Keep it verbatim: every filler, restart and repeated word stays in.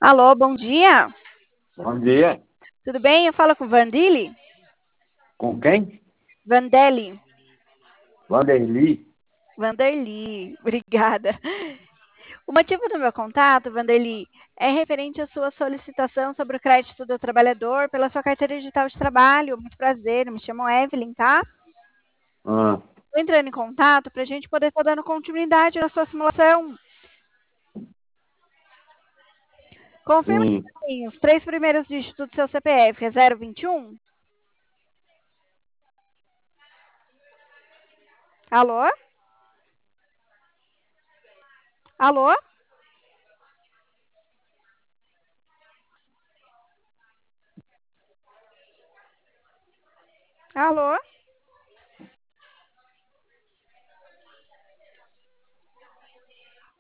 Alô, bom dia. Bom dia. Tudo bem? Eu falo com o Vandili? Com quem? Vandelli. Vanderly. Vanderli, obrigada. O motivo do meu contato, Vanderli, é referente à sua solicitação sobre o crédito do trabalhador pela sua carteira digital de trabalho. Muito prazer, eu me chamo Evelyn, tá? Ah, Estou entrando em contato para a gente poder estar dando continuidade na sua simulação. Confirma sim. pra mim os três primeiros dígitos do seu C P F. É zero vinte e um? Alô? Alô? Alô?